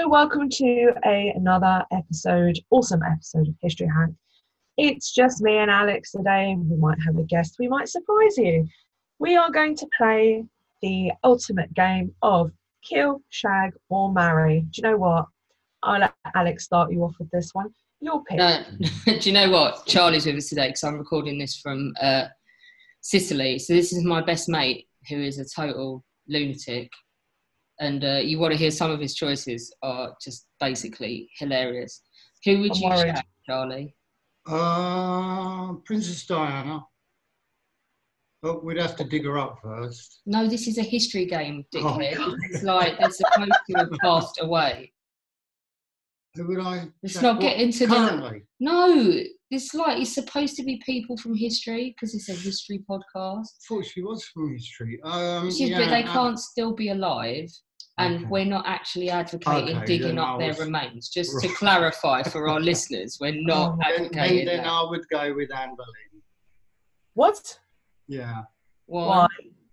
welcome to another awesome episode of History Hack. It's just me and Alex today. We might have a guest. We might surprise you. We are going to play the ultimate game of kill, shag, or marry. Do you know what? I'll let Alex start you off with this one. Your pick. Do you know what? Charlie's with us today because I'm recording this from Sicily. So this is my best mate, who is a total lunatic. And you want to hear some of his choices are just basically hilarious. Who would you shag, Charlie? Princess Diana. But we'd have to dig her up first. No, this is a history game, dickhead. It's like they're supposed to have passed away. Who would I? Let's not get into currently. No, it's like it's supposed to be people from history because it's a history podcast. I thought she was from history. But they can't still be alive. And we're not actually advocating digging up their remains. Just to clarify for our listeners, we're not advocating then I would go with Anne Boleyn. What? Yeah. Why?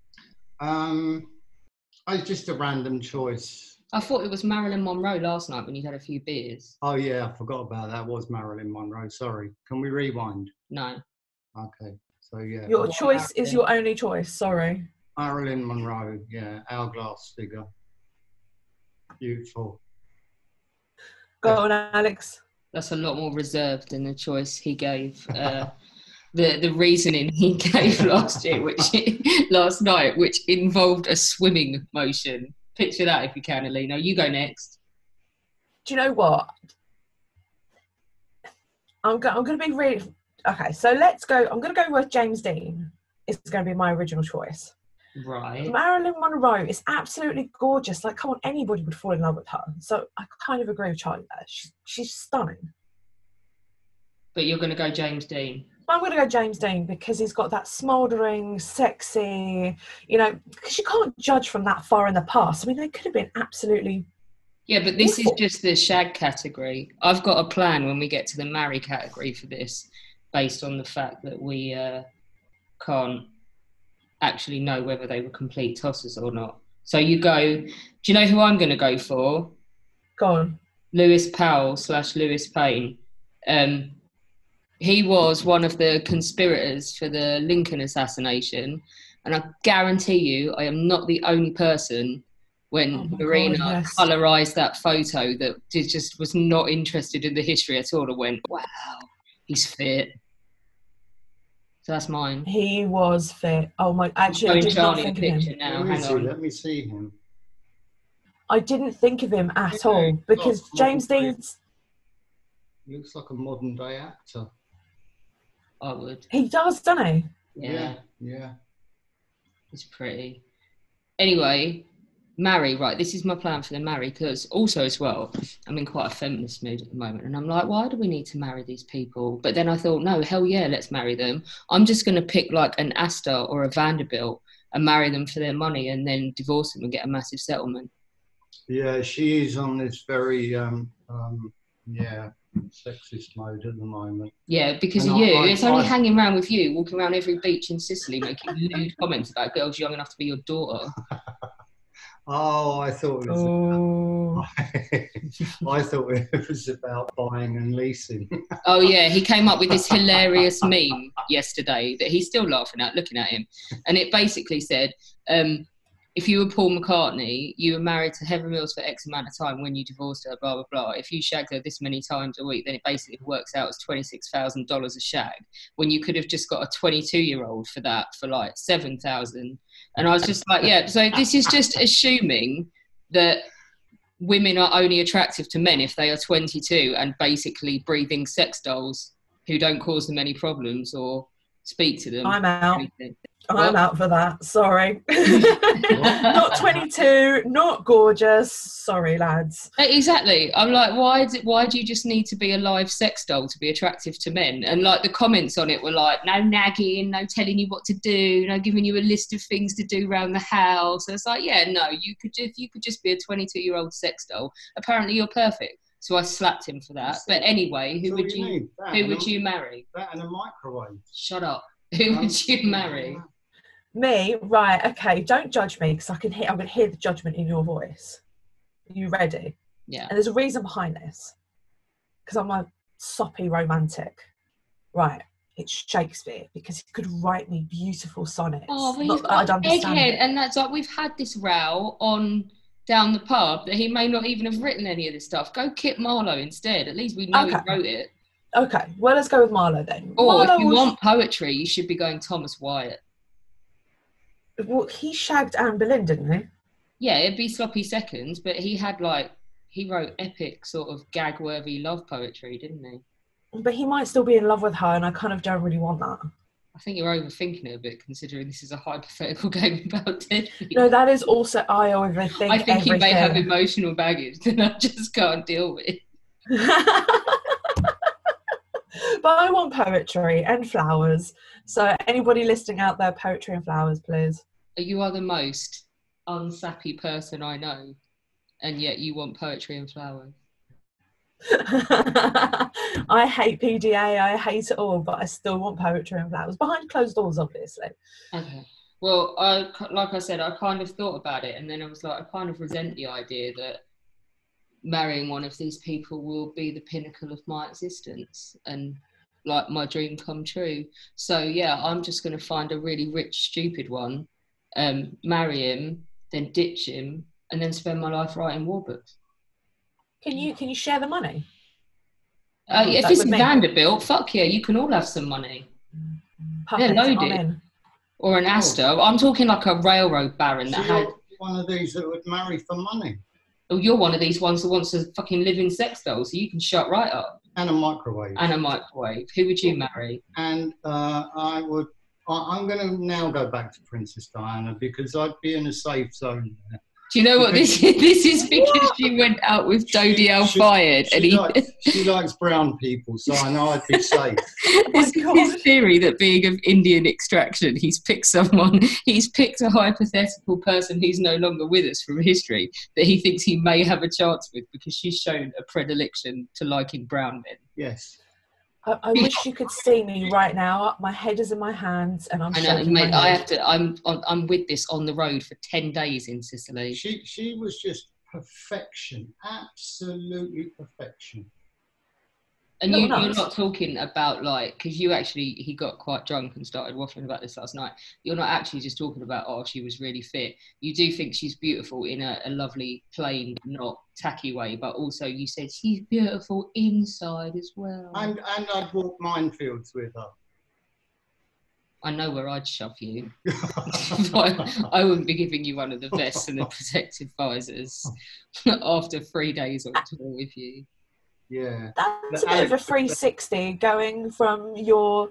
It's just a random choice. I thought it was Marilyn Monroe last night when you had a few beers. Oh, yeah, I forgot about that. It was Marilyn Monroe. Sorry. Can we rewind? No. Okay. So, yeah. Your choice is your only choice. Sorry. Marilyn Monroe. Yeah. Hourglass figure. Beautiful. Go on, Alex. That's a lot more reserved than the choice he gave. The reasoning he gave last night, which involved a swimming motion. Picture that if you can, Alina. You go next. Do you know what? I'm going to be really... Okay, so let's go. I'm going to go with James Dean. It's going to be my original choice. Right. Marilyn Monroe is absolutely gorgeous. Like, come on, anybody would fall in love with her. So I kind of agree with Charlie there. She's stunning. But you're going to go James Dean. I'm going to go James Dean because he's got that smouldering, sexy, because you can't judge from that far in the past. I mean, they could have been absolutely... Yeah, but this is just the shag category. I've got a plan when we get to the marry category for this, based on the fact that we can't actually know whether they were complete tossers or not. So you go... Do you know who I'm going to go for? Go on. Lewis Powell / Lewis Payne. He was one of the conspirators for the Lincoln assassination. And I guarantee you, I am not the only person when Marina colorised that photo that just was not interested in the history at all and went, wow, he's fit. So that's mine. He was fit. Oh my! Actually, I did not think of him. Now. Hang on. Let me see him. I didn't think of him at all because James Dean's... He looks like a modern day actor. I would. He does, doesn't he? Yeah. It's pretty. Anyway, marry, right, this is my plan for the marry, because also as well, I'm in quite a feminist mood at the moment, and I'm like, why do we need to marry these people? But then I thought, no, hell yeah, let's marry them. I'm just going to pick like an Astor or a Vanderbilt and marry them for their money and then divorce them and get a massive settlement. Yeah, she is on this very, sexist mode at the moment. Yeah, because of you. It's only hanging around with you, walking around every beach in Sicily making lewd comments about girls young enough to be your daughter. Oh, I thought it was about buying and leasing. Oh yeah, he came up with this hilarious meme yesterday that he's still laughing at, looking at him. And it basically said, if you were Paul McCartney, you were married to Heather Mills for X amount of time when you divorced her, blah, blah, blah. If you shagged her this many times a week, then it basically works out as $26,000 a shag, when you could have just got a 22-year-old for that for like $7,000. And I was just like, yeah, so this is just assuming that women are only attractive to men if they are 22 and basically breathing sex dolls who don't cause them any problems or speak to them. I'm out. I'm out for that. Sorry. Not 22, not gorgeous. Sorry, lads. Exactly. I'm like, why do you just need to be a live sex doll to be attractive to men? And like the comments on it were like, no nagging, no telling you what to do, no giving you a list of things to do around the house. And it's like, yeah, no, you could just be a 22-year-old sex doll. Apparently you're perfect. So I slapped him for that. But anyway, who would you marry? That and a microwave. Shut up. Who would you marry? Me? Right, okay. Don't judge me because I'm going to hear the judgment in your voice. Are you ready? Yeah. And there's a reason behind this. Because I'm a soppy romantic. Right. It's Shakespeare, because he could write me beautiful sonnets. Oh, but Not he's that got I'd understand egghead, it. and that's like, we've had this row on down the pub that he may not even have written any of this stuff. Go Kit Marlowe instead. At least we know he Okay. wrote it. Okay, well, let's go with Marlowe then. Or Marlowe if you want poetry, you should be going Thomas Wyatt. Well, he shagged Anne Boleyn, didn't he? Yeah, it'd be sloppy seconds, but he wrote epic sort of gag-worthy love poetry, didn't he? But he might still be in love with her, and I kind of don't really want that. I think you're overthinking it a bit, considering this is a hypothetical game about dead people. No, that is also, I overthink I think everything. he may have emotional baggage that I just can't deal with. But I want poetry and flowers. So anybody listening out there, poetry and flowers, please. You are the most unsappy person I know, and yet you want poetry and flowers. I hate PDA, I hate it all, but I still want poetry and flowers. Behind closed doors, obviously. Okay. Well, like I said, I kind of thought about it, and then I was like, I kind of resent the idea that marrying one of these people will be the pinnacle of my existence and like my dream come true. So yeah, I'm just going to find a really rich, stupid one, marry him, then ditch him, and then spend my life writing war books. Can you share the money? If it's Vanderbilt, fuck yeah, you can all have some money. Perfect, They're I'm loaded. in. Or an Astor. I'm talking like a railroad baron that had. One of these that would marry for money. Oh, you're one of these ones that wants to fucking live in sex dolls, so you can shut right up. And a microwave. And a microwave. Who would you marry? And I'm going to now go back to Princess Diana because I'd be in a safe zone there. Do you know what this is? This is because she went out with Dodi Al-Fayed. She likes brown people, so I know I'd be safe. It's his theory that being of Indian extraction, he's picked a hypothetical person who's no longer with us from history that he thinks he may have a chance with because she's shown a predilection to liking brown men. Yes. I wish you could see me right now. My head is in my hands, and I'm. I know, mate. I'm with this on the road for 10 days in Sicily. She was just perfection, absolutely perfection. And you're not talking about like, because he got quite drunk and started waffling about this last night. You're not actually just talking about, oh, she was really fit. You do think she's beautiful in a lovely, plain, not tacky way, but also you said she's beautiful inside as well. And I'd walk minefields with her. I know where I'd shove you. I wouldn't be giving you one of the vests and the protective visors after 3 days on tour with you. Yeah. That's a bit of a 360 going from your,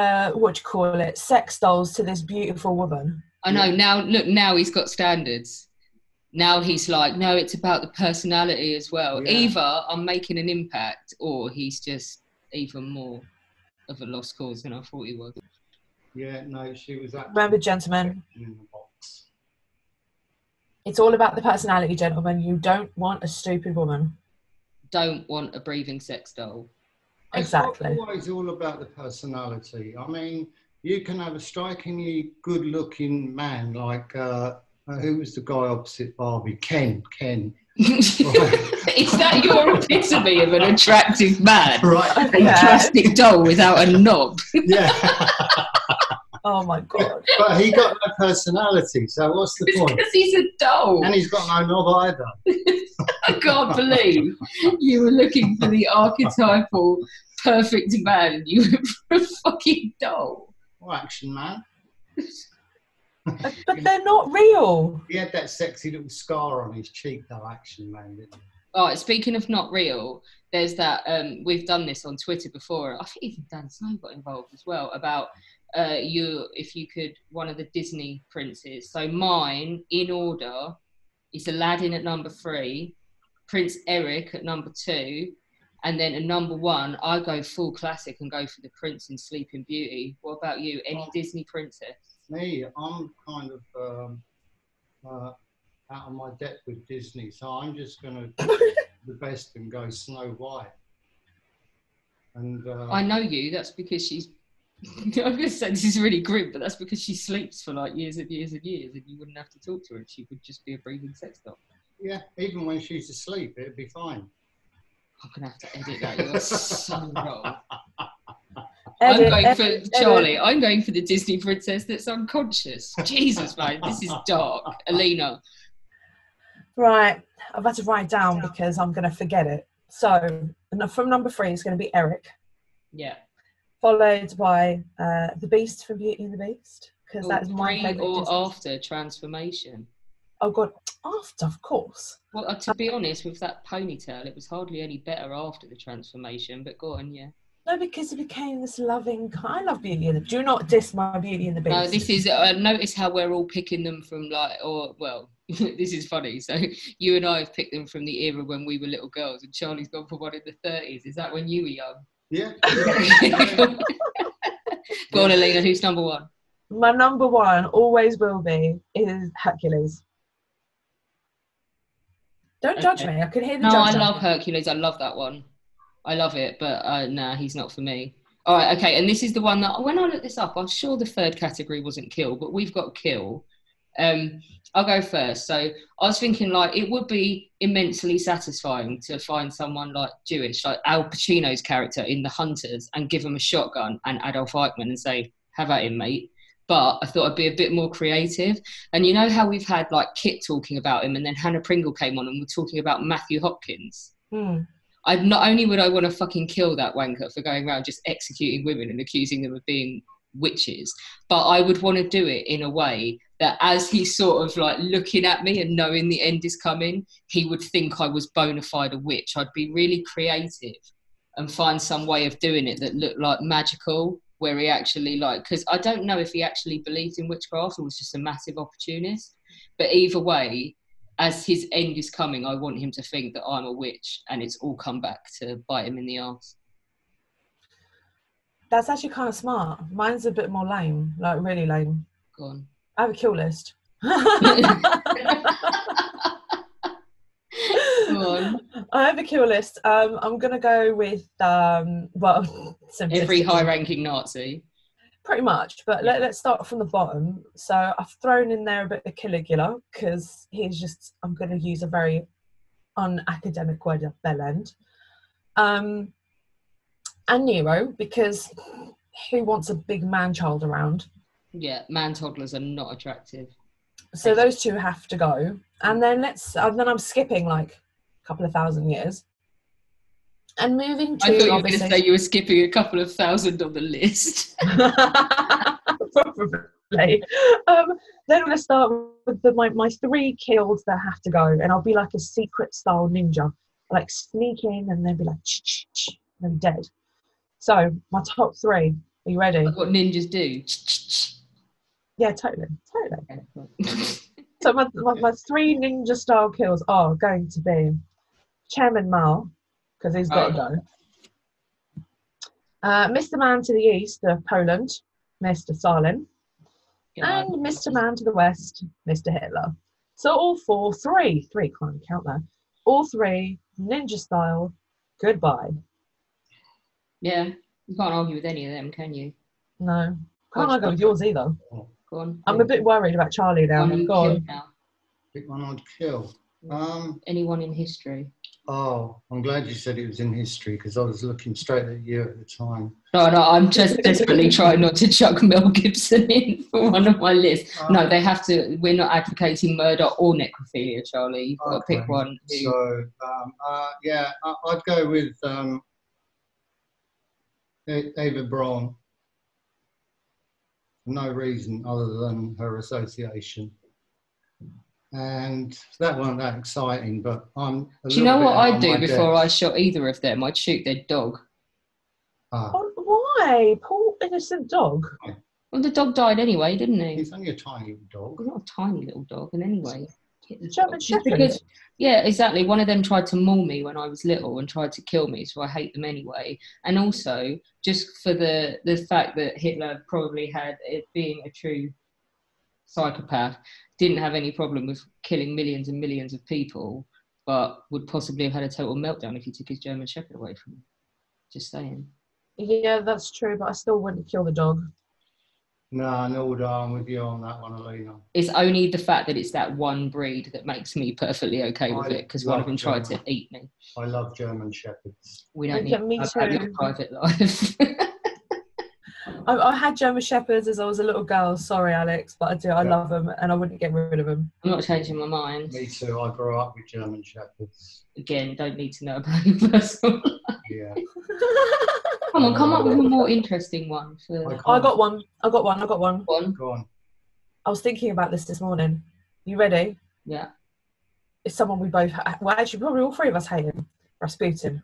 sex dolls to this beautiful woman. I know, now he's got standards. Now he's like, no, it's about the personality as well. Yeah. Either I'm making an impact or he's just even more of a lost cause than I thought he was. Yeah, no, she was actually... Remember, gentlemen, it's all about the personality, gentlemen. You don't want a stupid woman. Don't want a breathing sex doll. Exactly. It's always all about the personality. I mean, you can have a strikingly good-looking man like who was the guy opposite Barbie? Ken. Is that your epitome of an attractive man? Right. A plastic doll without a knob. Yeah. Oh my God. But he got no personality, so what's the point? Because he's a doll. And he's got no knob either. I can't believe you were looking for the archetypal perfect man and you went for a fucking doll. Oh, action man. But they're not real. He had that sexy little scar on his cheek, though, action man, didn't he? Oh, speaking of not real, there's that, we've done this on Twitter before. I think even Dan Snow got involved as well, about if you could, one of the Disney princes. So mine, in order, is Aladdin at number 3, Prince Eric at number 2, and then at number 1, I go full classic and go for the Prince in Sleeping Beauty. What about you? Any Disney princess? Me, I'm kind of out of my depth with Disney, so I'm just going to do the best and go Snow White. And I know you. That's because she's. I'm going to say this is really grim, but that's because she sleeps for like years and years and years, and you wouldn't have to talk to her, and she would just be a breathing sex doll. Yeah, even when she's asleep, it'd be fine. I'm gonna have to edit that. You're so wrong. Edit, I'm going for edit, Charlie. edit. I'm going for the Disney princess that's unconscious. Jesus, man, this is dark. Alina. Right, I've had to write down because I'm going to forget it. So, from number 3 is going to be Eric, Yeah. followed by the Beast from Beauty and the Beast, because that is my Pre favourite or Disney. after transformation? Oh God, after, of course. Well, to be honest, with that ponytail, it was hardly any better after the transformation. But go on, yeah. No, because it became this loving. I love Beauty and the. Do not diss my Beauty and the Beast. No, this is. Notice how we're all picking them from this is funny. So you and I have picked them from the era when we were little girls, and Charlie's gone for one in the 30s. Is that when you were young? Yeah. Go on, Alina. Who's number 1? My number 1 always will be is Hercules. Don't judge me. I can hear the No, I judge. love Hercules. I love that one. I love it, but nah, he's not for me. All right, okay. And this is the one that when I looked this up, I'm sure the third category wasn't kill, but we've got kill. I'll go first. So I was thinking like it would be immensely satisfying to find someone like Jewish, like Al Pacino's character in The Hunters, and give him a shotgun and Adolf Eichmann and say, "Have at him, mate." But I thought I'd be a bit more creative. And you know how we've had like Kit talking about him, and then Hannah Pringle came on and we're talking about Matthew Hopkins. I'd not only would I want to fucking kill that wanker for going around just executing women and accusing them of being witches, but I would want to do it in a way that as he's sort of like looking at me and knowing the end is coming, he would think I was bona fide a witch. I'd be really creative and find some way of doing it that looked like magical, where he actually like, because I don't know if he actually believed in witchcraft or was just a massive opportunist, but either way, as his end is coming, I want him to think that I'm a witch and it's all come back to bite him in the arse. That's actually kind of smart. Mine's a bit more lame, like really lame. Go on. I have a kill list. Go on. I have a kill list. I'm going to go with, Every high-ranking Nazi. Pretty much, but let's start from the bottom. So I've thrown in there a bit of Caligula because he's just, I'm going to use a very unacademic word of bellend. And Nero, because who wants a big man-child around? Yeah, man-toddlers are not attractive. So those two have to go. And then I'm skipping like a couple of thousand years. And moving to... I thought you were going to say you were skipping a couple of thousand on the list. Probably. Then I'm going to start with my 3 kills that have to go. And I'll be like a secret-style ninja. Like sneak in and then be like, ch-ch-ch, and I'm dead. So, my top 3. Are you ready? That's what ninjas do. Yeah, totally. So my 3 ninja-style kills are going to be Chairman Mao, because he's got to go. Mr. Man to the east of Poland, Mr. Stalin. Yeah. And Mr. Man to the west, Mr. Hitler. So all 3, can't count there. All 3, ninja style, goodbye. Yeah, you can't argue with any of them, can you? No. Can't argue with yours either. Go on. I'm a bit worried about Charlie now. Go on. Pick one I'd kill. Anyone in history? Oh, I'm glad you said it was in history because I was looking straight at you at the time. No, I'm just desperately trying not to chuck Mel Gibson in for one of my lists. No, they have to. We're not advocating murder or necrophilia, Charlie. You've got to pick one. So, I'd go with Ava Braun. For no reason other than her association. And that wasn't that exciting, but I'm... Do you know what I'd do before I shot either of them? I'd shoot their dog. Why? Poor innocent dog. Well, the dog died anyway, didn't he? He's only a tiny little dog. Well, not a tiny little dog, and anyway... German Shepherd. Because, yeah, exactly. One of them tried to maul me when I was little and tried to kill me, so I hate them anyway. And also, just for the fact that Hitler probably had it being a true psychopath, didn't have any problem with killing millions and millions of people, but would possibly have had a total meltdown if he took his German Shepherd away from him. Just saying. Yeah, that's true, but I still wouldn't kill the dog. No, I'm with you on that one, Alina. It's only the fact that it's that one breed that makes me perfectly okay with it, because one of them tried to eat me. I love German Shepherds. We don't Yeah, need me to have your too. private life. I had German Shepherds as I was a little girl. Sorry, Alex, but I do. I love them, and I wouldn't get rid of them. I'm not changing my mind. Me too. I grew up with German Shepherds. Again, don't need to know about your personal life. Yeah. Come up with a more interesting one. I got one. Go Go on. I was thinking about this morning. You ready? Yeah. It's someone we both well, actually, probably all three of us hate him. Rasputin.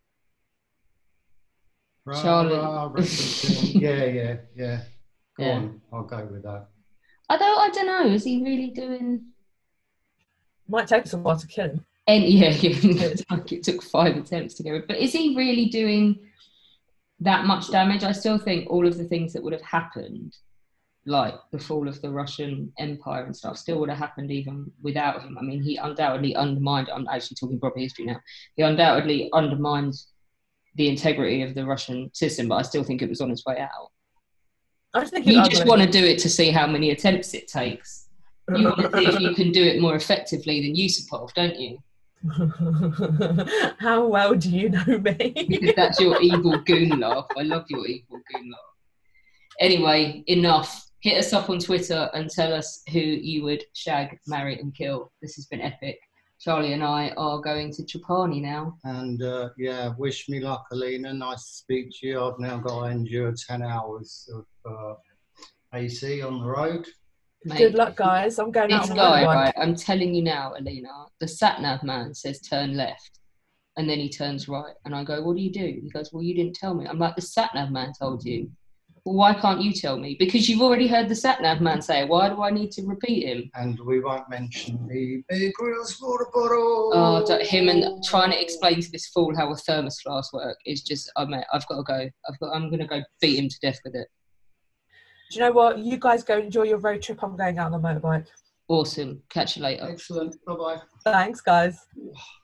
Charlotte. Yeah. Go on. I'll go with that. I don't know. Is he really doing? Might take us a while to kill him. It's like it took 5 attempts to get rid. But is he really doing that much damage? I still think all of the things that would have happened, like the fall of the Russian Empire and stuff, still would have happened even without him. I mean, he undoubtedly undermined. I'm actually talking proper history now. He undoubtedly undermined the integrity of the Russian system, but I still think it was on its way out. I just think You just want to do it to see how many attempts it takes. You want to see if you can do it more effectively than Yusupov, don't you? How well do you know me? Because that's your evil goon laugh. I love your evil goon laugh. Anyway, enough. Hit us up on Twitter and tell us who you would shag, marry and kill. This has been epic. Charlie and I are going to Trapani now. And wish me luck, Alina. Nice to speak to you. I've now got to endure 10 hours of AC on the road. Mate, good luck, guys. I'm going out this on guy, the road. right, I'm telling you now, Alina, the sat-nav man says turn left and then he turns right. And I go, what do you do? He goes, well, you didn't tell me. I'm like, the sat-nav man told you. Well, why can't you tell me? Because you've already heard the sat-nav man say it. Why do I need to repeat him? And we won't mention the big wheels for the bottle. Oh, him and trying to explain to this fool how a thermos flask works is just, mate, I've got to go. I'm going to go beat him to death with it. Do you know what? You guys go enjoy your road trip. I'm going out on the motorbike. Awesome. Catch you later. Excellent. Bye-bye. Thanks, guys.